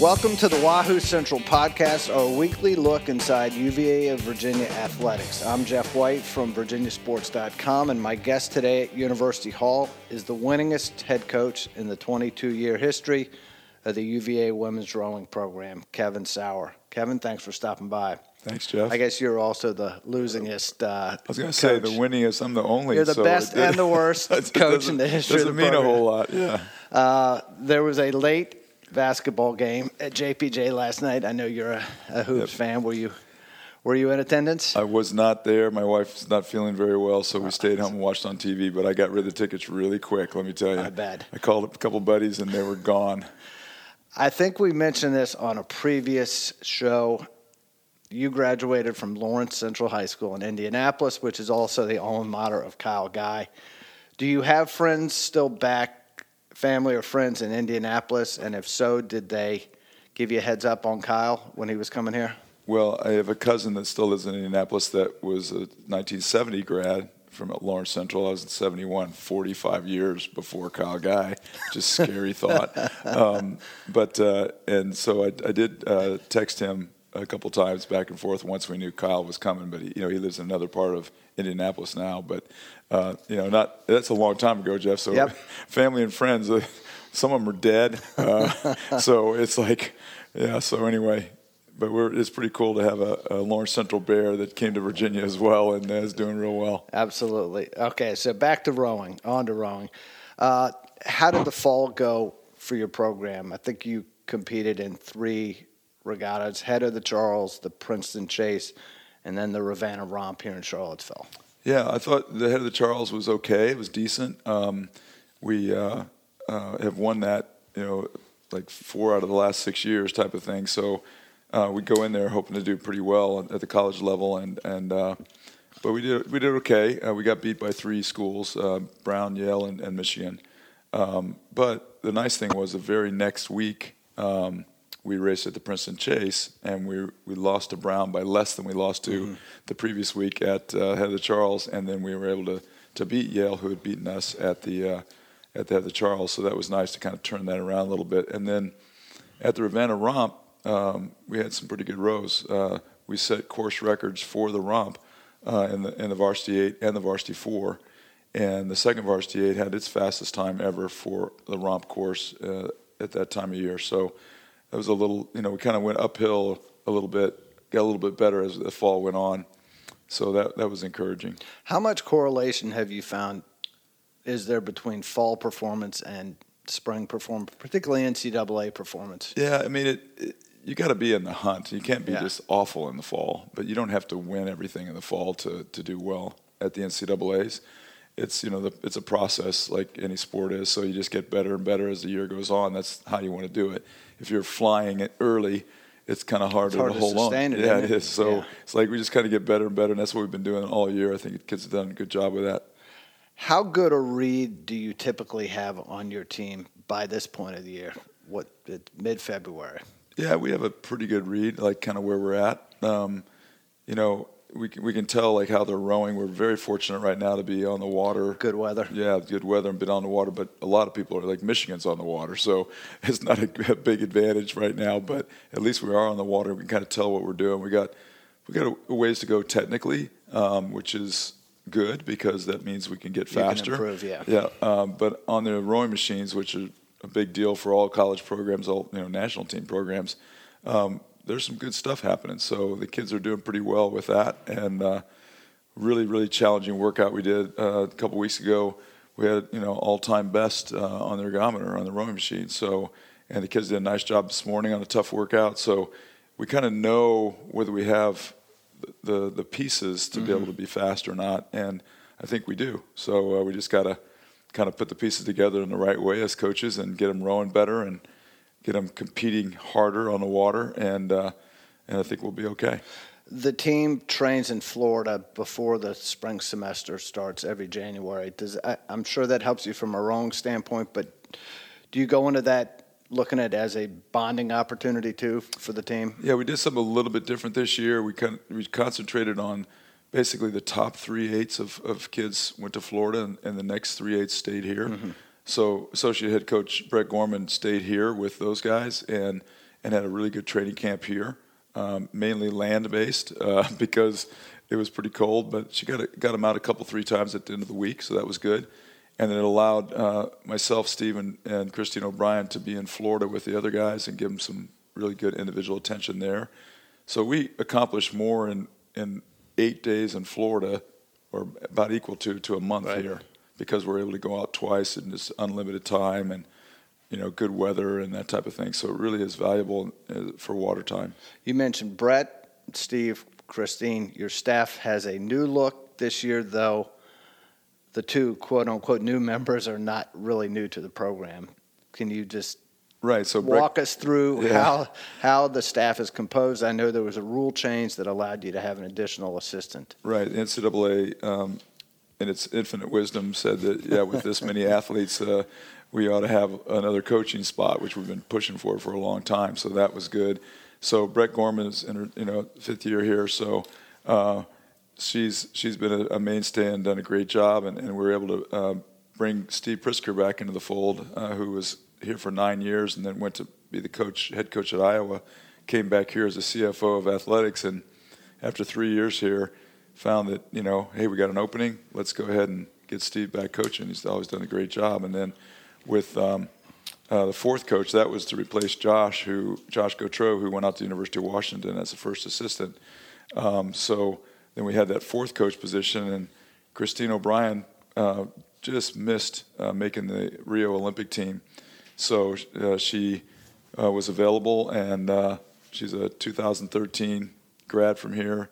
Welcome to the Wahoo Central Podcast, our weekly look inside UVA of Virginia athletics. I'm Jeff White from VirginiaSports.com, and my guest today at University Hall is the winningest head coach in the 22-year history of the UVA women's rowing program, Kevin Sauer. Kevin, thanks for stopping by. Thanks, Jeff. I guess you're also the losingest I was going to say the winningest. I'm the only. You're the best and the worst coach in the history of the program. Doesn't mean a whole lot, yeah. There was a late basketball game at JPJ last night. I know you're a Hoops fan. Were you in attendance? I was not there. My wife's not feeling very well, so we stayed home and watched on TV. But I got rid of the tickets really quick, let me tell you. I bet. I called up a couple buddies, and they were gone. I think we mentioned this on a previous show. You graduated from Lawrence Central High School in Indianapolis, which is also the alma mater of Kyle Guy. Do you have friends still back, family or friends in Indianapolis? And if so, did they give you a heads up on Kyle when he was coming here? Well, I have a cousin that still lives in Indianapolis that was a 1970 grad from Lawrence Central. I was in 71, 45 years before Kyle Guy. Just scary thought. And so I did text him a couple times back and forth once we knew Kyle was coming, but he lives in another part of Indianapolis now. But that's a long time ago, Jeff. So yep. Family and friends, some of them are dead. So it's like, yeah. So anyway, but it's pretty cool to have a Lawrence Central Bear that came to Virginia as well and is doing real well. Absolutely. Okay, so back to rowing. On to rowing. How did the fall go for your program? I think you competed in 3 regattas: Head of the Charles, the Princeton Chase, and then the Ravenna Romp here in Charlottesville. Yeah, I thought the Head of the Charles was okay. It was decent. We have won that, like 4 out of the last 6 years type of thing. So we go in there hoping to do pretty well at the college level, but we did okay. We got beat by 3 schools: Brown, Yale, and Michigan. But the nice thing was the very next week, we raced at the Princeton Chase, and we lost to Brown by less than we lost to the previous week at Head of the Charles, and then we were able to beat Yale, who had beaten us at the Head of the Charles. So that was nice to kind of turn that around a little bit. And then at the Ravenna Romp, we had some pretty good rows. We set course records for the Romp in the Varsity 8 and the Varsity 4, and the second Varsity 8 had its fastest time ever for the Romp course at that time of year. So it was a little, we kind of went uphill a little bit, got a little bit better as the fall went on. So that was encouraging. How much correlation have you found is there between fall performance and spring performance, particularly NCAA performance? Yeah, I mean, you got to be in the hunt. You can't be just awful in the fall, but you don't have to win everything in the fall to do well at the NCAAs. It's it's a process like any sport is. So you just get better and better as the year goes on. That's how you want to do it. If you're flying it early, it's kind of harder to hold on. Yeah, it is. So it's like we just kind of get better and better, and that's what we've been doing all year. I think the kids have done a good job with that. How good a read do you typically have on your team by this point of the year? Mid-February? Yeah, we have a pretty good read, like kind of where we're at. We can tell like how they're rowing. We're very fortunate right now to be on the water. Good weather. Yeah, good weather and been on the water. But a lot of people are like Michigan's on the water, so it's not a big advantage right now. But at least we are on the water. We can kind of tell what we're doing. We got a ways to go technically, which is good because that means we can get faster. You can improve, yeah. Yeah, but on the rowing machines, which are a big deal for all college programs, all national team programs. There's some good stuff happening. So the kids are doing pretty well with that. And really, really challenging workout we did a couple weeks ago. We had, all-time best on the ergometer on the rowing machine. So, and the kids did a nice job this morning on a tough workout. So we kind of know whether we have the pieces to be able to be fast or not. And I think we do. So we just got to kind of put the pieces together in the right way as coaches and get them rowing better and get them competing harder on the water, and I think we'll be okay. The team trains in Florida before the spring semester starts every January. I'm sure that helps you from a rowing standpoint, but do you go into that looking at it as a bonding opportunity too for the team? Yeah, we did something a little bit different this year. We concentrated on basically the top 3/8 of kids went to Florida, and the next 3/8 stayed here. So associate head coach Brett Gorman stayed here with those guys, and and had a really good training camp here, mainly land-based because it was pretty cold. But she got him out 3 times at the end of the week, so that was good. And then it allowed myself, Steve, and Christine O'Brien to be in Florida with the other guys and give them some really good individual attention there. So we accomplished more in 8 days in Florida, or about equal to a month here, because we're able to go out twice in this unlimited time and, good weather and that type of thing. So it really is valuable for water time. You mentioned Brett, Steve, Christine. Your staff has a new look this year, though the 2 quote-unquote new members are not really new to the program. Can you just walk us through how the staff is composed? I know there was a rule change that allowed you to have an additional assistant. Right. NCAA, in its infinite wisdom, said that, with this many athletes, we ought to have another coaching spot, which we've been pushing for a long time. So that was good. So Brett Gorman is in her 5th year here. So she's been a mainstay and done a great job. And we were able to bring Steve Prisker back into the fold, who was here for 9 years and then went to be the head coach at Iowa, came back here as the CFO of athletics, and after 3 years here, found that, hey, we got an opening. Let's go ahead and get Steve back coaching. He's always done a great job. And then with the 4th coach, that was to replace Josh Gautreaux, who went out to the University of Washington as the first assistant. So then we had that 4th coach position, and Christine O'Brien just missed making the Rio Olympic team. So she was available, and she's a 2013 grad from here,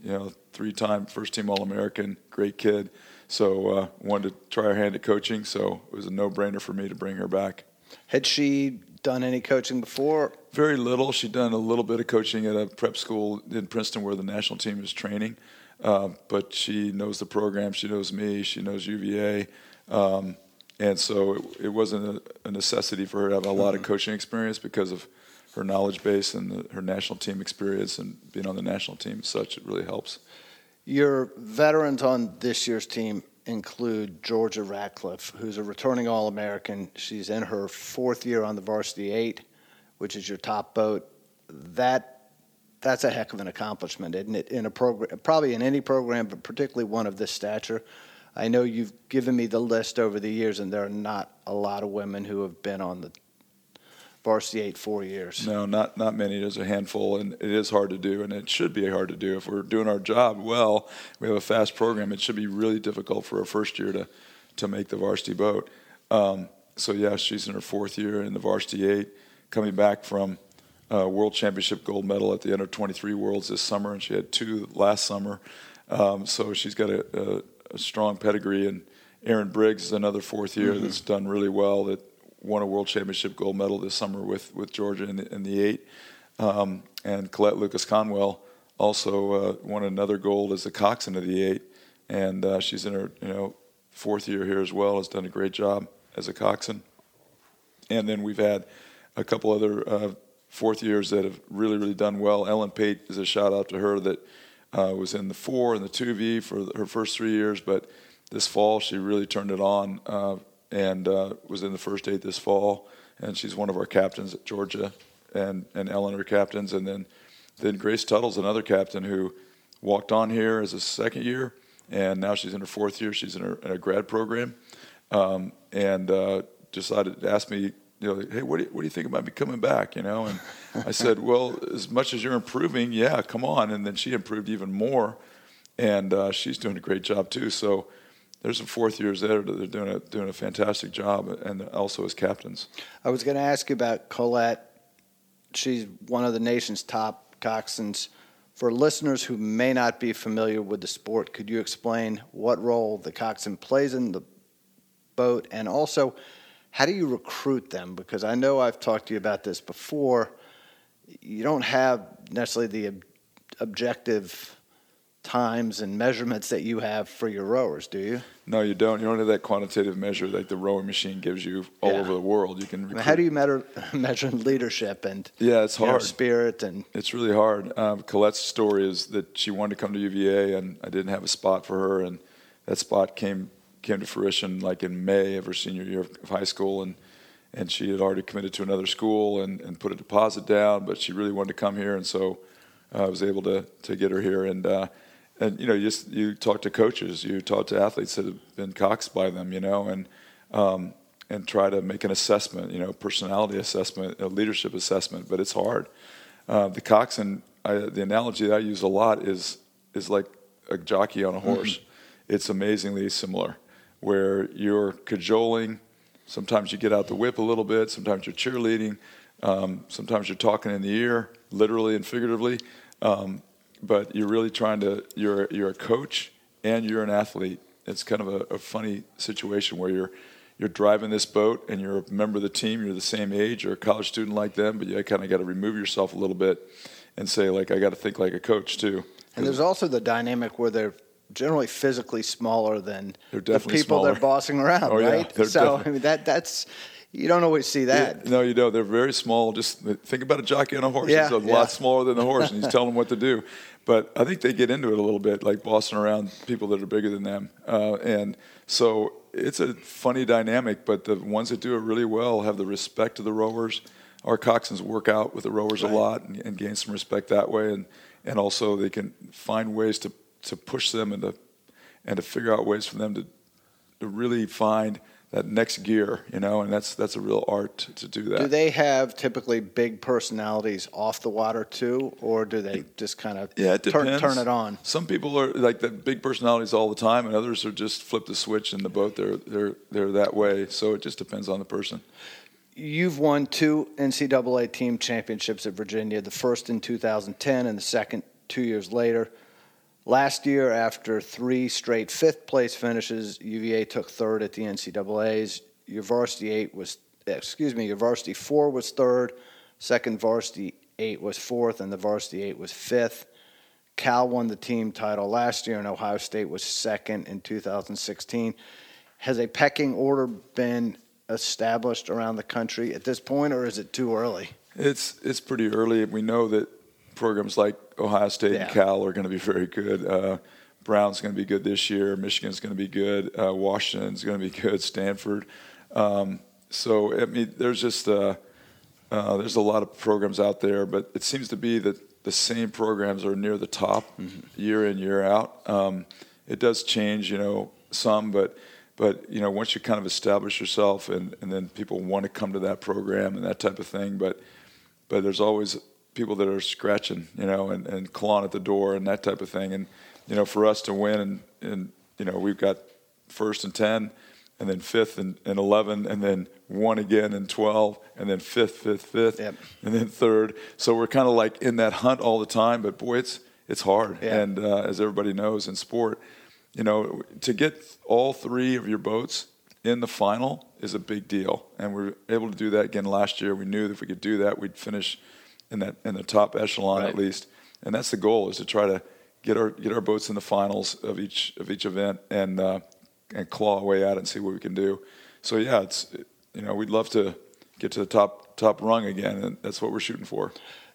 3-time first-team All-American, great kid. So wanted to try her hand at coaching, so it was a no-brainer for me to bring her back. Had she done any coaching before? Very little. She'd done a little bit of coaching at a prep school in Princeton where the national team is training, but she knows the program. She knows me. She knows UVA. And so it wasn't a necessity for her to have a lot of coaching experience because of her knowledge base and her national team experience and being on the national team as such. It really helps. Your veterans on this year's team include Georgia Ratcliffe, who's a returning All-American. She's in her 4th year on the Varsity 8, which is your top boat. That's a heck of an accomplishment, isn't it? In a program, probably in any program, but particularly one of this stature. I know you've given me the list over the years, and there are not a lot of women who have been on the Varsity 8 4 years. No, not many. There's a handful, and it is hard to do, and it should be hard to do. If we're doing our job well, we have a fast program, it should be really difficult for a first year to make the varsity boat. So, she's in her 4th year in the Varsity 8, coming back from World Championship gold medal at the Under-23 Worlds this summer, and she had 2 last summer. So she's got a strong pedigree, and Erin Briggs is another 4th year that's done really well, that won a World Championship gold medal this summer with Georgia in the 8. And Colette Lucas-Conwell also won another gold as the coxswain of the 8. And she's in her 4th year here as well, has done a great job as a coxswain. And then we've had a couple other 4th years that have really, really done well. Ellen Pate is a shout-out to her that was in the 4 and the 2V for her first 3 years, but this fall she really turned it on and was in the first 8 this fall, and she's one of our captains at Georgia, and Ellen are captains, and then Grace Tuttle's another captain who walked on here as a 2nd year, and now she's in her 4th year. She's in a grad program, and decided to ask me, hey, what do you think about me coming back? And I said, well, as much as you're improving, yeah, come on. And then she improved even more, and she's doing a great job too. So there's some 4th years there that they're doing a fantastic job, and also as captains. I was going to ask you about Colette. She's one of the nation's top coxswains. For listeners who may not be familiar with the sport, could you explain what role the coxswain plays in the boat, and also how do you recruit them? Because I know I've talked to you about this before. You don't have necessarily the objective times and measurements that you have for your rowers, do you? No, you don't. You don't have that quantitative measure like the rowing machine gives you all over the world. You can. How do you measure leadership and it's hard. Spirit and? It's really hard. Colette's story is that she wanted to come to UVA, and I didn't have a spot for her, and that spot came to fruition like in May of her senior year of high school, and she had already committed to another school and put a deposit down, but she really wanted to come here, and so I was able to get her here. And you know, you talk to coaches, you talk to athletes that have been coxed by them, you know, and try to make an assessment, you know, personality assessment, a leadership assessment, but it's hard. The coxswain, the analogy that I use a lot is like a jockey on a horse. It's amazingly similar, where you're cajoling. Sometimes you get out the whip a little bit. Sometimes you're cheerleading. Sometimes you're talking in the ear, literally and figuratively. But you're really trying to. You're a coach and you're an athlete. It's kind of a funny situation where you're driving this boat and you're a member of the team. You're the same age. You're a college student like them, but you kind of got to remove yourself a little bit and say, like, I got to think like a coach too. And there's also the dynamic where they're generally physically smaller than the people smaller. they're bossing around, right? Yeah, so I mean that's you don't always see that. Yeah, no, you don't. They're very small. Just think about a jockey on a horse. Yeah, He's a lot smaller than the horse, and he's telling them what to do. But I think they get into it a little bit, like bossing around people that are bigger than them. And so it's a funny dynamic, but the ones that do it really well have the respect of the rowers. Our coxswains work out with the rowers a lot and gain some respect that way. And also they can find ways to push them and to figure out ways for them to really find that next gear, you know, and that's a real art to do that. Do they have typically big personalities off the water too, or do they just kind of turn it on? Some people are like the big personalities all the time, and others are just flip the switch in the boat. They're that way. So it just depends on the person. You've won 2 NCAA team championships at Virginia, the first in 2010 and the second 2 years later. Last year, after 3 straight fifth-place finishes, UVA took third at the NCAAs. Your varsity 4 was third, second varsity 8 was fourth, and the varsity 8 was fifth. Cal won the team title last year, and Ohio State was second in 2016. Has a pecking order been established around the country at this point, or is it too early? It's pretty early. We know that programs like Ohio State and Cal are going to be very good. Brown's going to be good this year. Michigan's going to be good. Washington's going to be good. Stanford. So I mean, there's just there's a lot of programs out there, but it seems to be that the same programs are near the top year in, year out. It does change, you know, some, but you know, once you kind of establish yourself, and then people want to come to that program and that type of thing, but there's always people that are scratching, you know, and clawing at the door and that type of thing. And, you know, for us to win, and you know, we've got first and 10, and then fifth and 11, and then 1 again and 12, and then fifth, and then third. So we're kind of like in that hunt all the time. But boy, it's hard. Yeah. And as everybody knows in sport, you know, to get all 3 of your boats in the final is a big deal. And we're able to do that again last year. We knew that if we could do that, we'd finish in the top echelon at least, and that's the goal, is to try to get our boats in the finals of each event and claw our way at it and see what we can do. So yeah, it's, you know, we'd love to get to the top rung again, and that's what we're shooting for.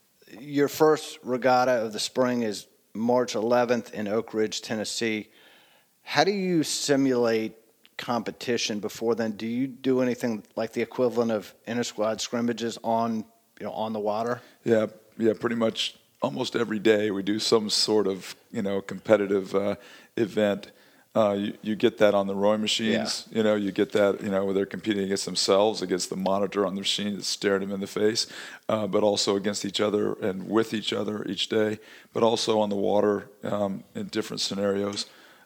Your first regatta of the spring is March 11th in Oak Ridge, Tennessee. How do you simulate competition before then? Do you do anything like the equivalent of inter-squad scrimmages on the water? Yeah, pretty much almost every day we do some sort of, you know, competitive event. You get that on the rowing machines. Yeah. You know, you get that, you know, where they're competing against themselves, against the monitor on the machine that's staring them in the face, but also against each other and with each other each day, but also on the water in different scenarios.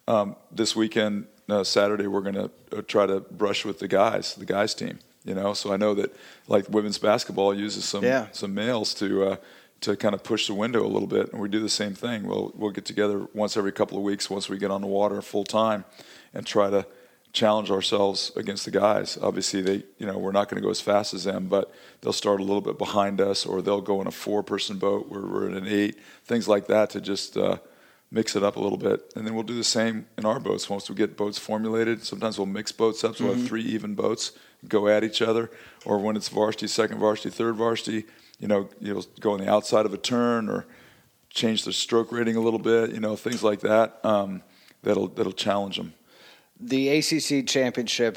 This weekend, Saturday, we're going to try to brush with the guys team. You know, so I know that like women's basketball uses some males to kind of push the window a little bit, and we do the same thing. We'll get together once every couple of weeks once we get on the water full time, and try to challenge ourselves against the guys. Obviously, we're not going to go as fast as them, but they'll start a little bit behind us, or they'll go in a 4-person boat where we're in an 8, things like that, to just mix it up a little bit. And then we'll do the same in our boats. Once we get boats formulated, sometimes we'll mix boats up, so we'll have 3 even boats go at each other. Or when it's varsity, second varsity, third varsity, you'll go on the outside of a turn or change the stroke rating a little bit, things like that, that'll challenge them. The ACC championships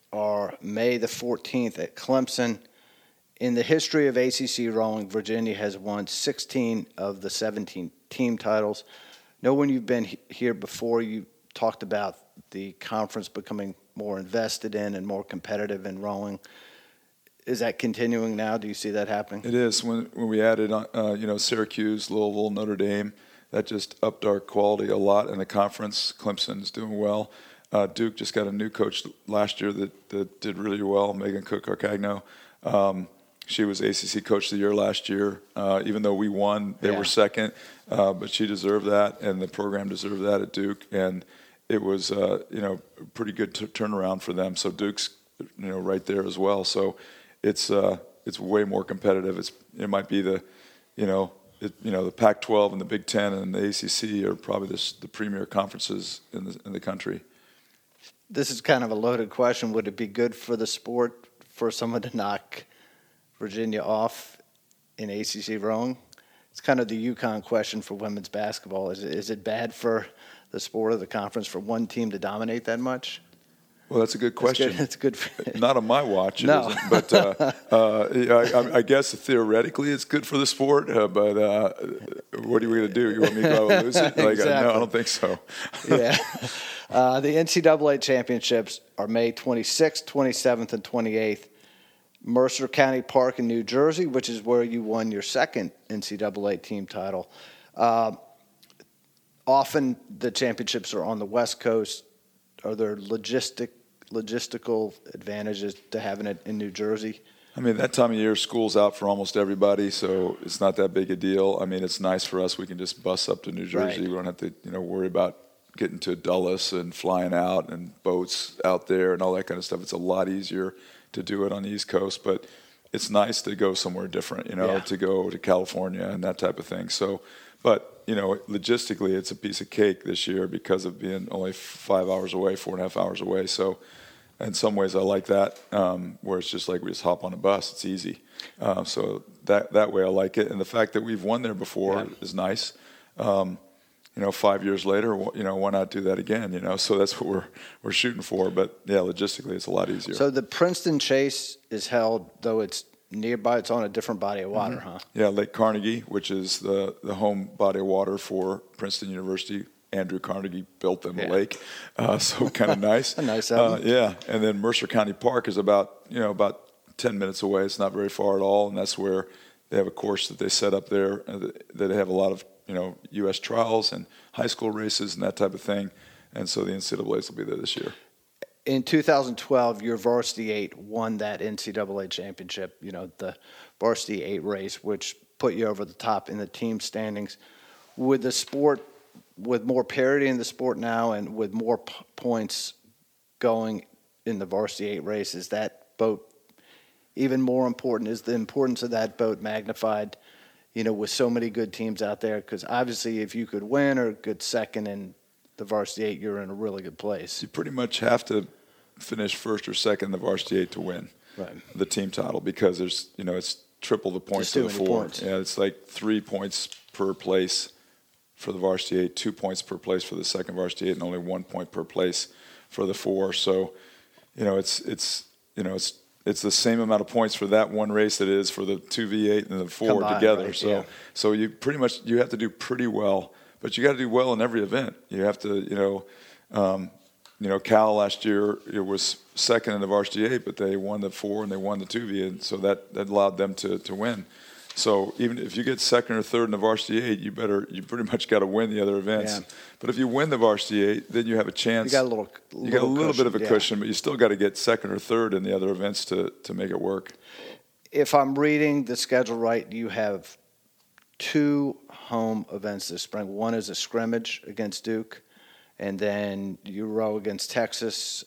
are May the 14th at Clemson. In the history of ACC rowing, Virginia has won 16 of the 17 team titles. Know when you've been here before, you talked about the conference becoming more invested in and more competitive in rowing. Is that continuing now? Do you see that happening? It is. When we added, Syracuse, Louisville, Notre Dame, that just upped our quality a lot in the conference. Clemson's doing well. Duke just got a new coach last year that did really well, Megan Cook-Arcagno. She was ACC Coach of the Year last year. Even though we won, they were second, but she deserved that, and the program deserved that at Duke. And it was, a pretty good turnaround for them. So Duke's, right there as well. So it's way more competitive. It might be the Pac-12 and the Big Ten and the ACC are probably the premier conferences in the country. This is kind of a loaded question. Would it be good for the sport for someone to knock Virginia off in ACC rowing? It's kind of the UConn question for women's basketball. Is it bad for the sport of the conference for one team to dominate that much? Well, that's a good question. It's good. Not on my watch, it no. isn't. But I guess theoretically it's good for the sport. But what are we going to do? You want me to go out and lose it? Exactly. No, I don't think so. Yeah. The NCAA championships are May 26th, 27th, and 28th. Mercer County Park in New Jersey, which is where you won your second NCAA team title. Often the championships are on the West Coast. Are there logistical advantages to having it in New Jersey? I mean, that time of year, school's out for almost everybody, so it's not that big a deal. I mean, it's nice for us. We can just bus up to New Jersey. Right. We don't have to, worry about getting to Dulles and flying out and boats out there and all that kind of stuff. It's a lot easier to do it on the East Coast, but it's nice to go somewhere different, to go to California and that type of thing. So, but, logistically, it's a piece of cake this year because of being only 5 hours away, 4.5 hours away. So in some ways I like that, where it's just like we just hop on a bus. It's easy. So that way I like it. And the fact that we've won there before is nice. 5 years later, why not do that again? So that's what we're shooting for. But yeah, logistically, it's a lot easier. So the Princeton Chase is held, though it's nearby. It's on a different body of water, huh? Yeah, Lake Carnegie, which is the home body of water for Princeton University. Andrew Carnegie built them the lake, so kind of nice. A nice element. Yeah, and then Mercer County Park is about 10 minutes away. It's not very far at all, and that's where they have a course that they set up there. That they have a lot of U.S. trials and high school races and that type of thing, and so the NCAA's will be there this year. In 2012, your Varsity 8 won that NCAA championship, the Varsity 8 race, which put you over the top in the team standings. With the sport, with more parity in the sport now and with more points going in the Varsity 8 race, is that boat even more important? Is the importance of that boat magnified, with so many good teams out there? Because obviously if you could win or get second in the Varsity 8, you're in a really good place. You pretty much have to finish first or second in the Varsity 8 to win the team title, because there's, it's triple the points to the 4. Points. Yeah, it's like 3 points per place for the Varsity 8, 2 points per place for the second Varsity 8, and only 1 point per place for the 4. So, it's the same amount of points for that one race that it is for the 2v8 and the 4 combined, together. Right? So you pretty much you have to do pretty well, but you got to do well in every event. You have to, Cal last year it was second in the Varsity 8, but they won the 4 and they won the 2v, and so that allowed them to win. So even if you get second or third in the Varsity 8, you pretty much got to win the other events. Yeah. But if you win the Varsity 8, then you have a chance. You got a little bit of a cushion, but you still got to get second or third in the other events to make it work. If I'm reading the schedule right, you have 2 home events this spring. One is a scrimmage against Duke, and then you row against Texas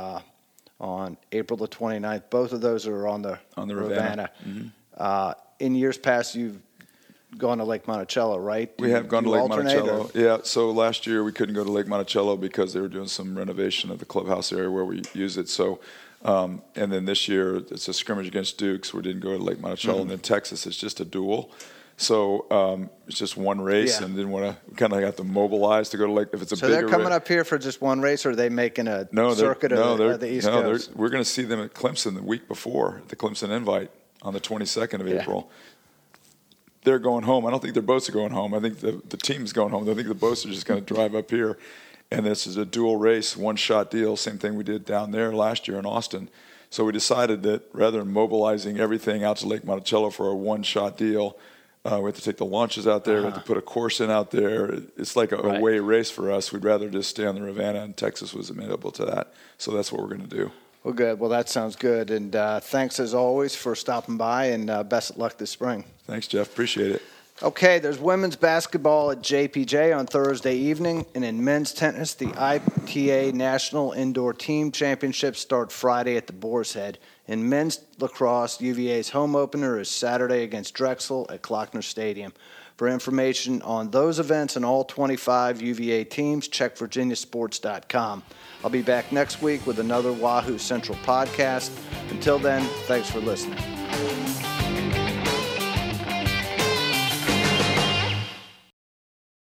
on April the 29th. Both of those are on the Rivanna. Mm-hmm. In years past, you've gone to Lake Monticello, right? We have gone to Lake Monticello. Yeah, so last year we couldn't go to Lake Monticello because they were doing some renovation of the clubhouse area where we use it. So, and then this year it's a scrimmage against Duke, so we didn't go to Lake Monticello. Mm-hmm. And then Texas is just a duel. So it's just one race, and didn't want to kind of have to mobilize to go to like if it's a so bigger. So they're coming up here for just one race, or are they making a circuit of the East Coast? We're going to see them at Clemson the week before at the Clemson Invite on the 22nd of April. They're going home. I don't think their boats are going home. I think the team's going home. I think the boats are just going to drive up here. And this is a dual race, one-shot deal, same thing we did down there last year in Austin. So we decided that rather than mobilizing everything out to Lake Monticello for a one-shot deal, we have to take the launches out there. We have to put a course in out there. It's like a away race for us. We'd rather just stay on the Rivanna, and Texas was amenable to that. So that's what we're going to do. Well, good. Well, that sounds good. And thanks, as always, for stopping by, and best of luck this spring. Thanks, Jeff. Appreciate it. Okay, there's women's basketball at JPJ on Thursday evening, and in men's tennis, the ITA National Indoor Team Championships start Friday at the Boar's Head. In men's lacrosse, UVA's home opener is Saturday against Drexel at Klockner Stadium. For information on those events and all 25 UVA teams, check virginiasports.com. I'll be back next week with another Wahoo Central podcast. Until then, thanks for listening.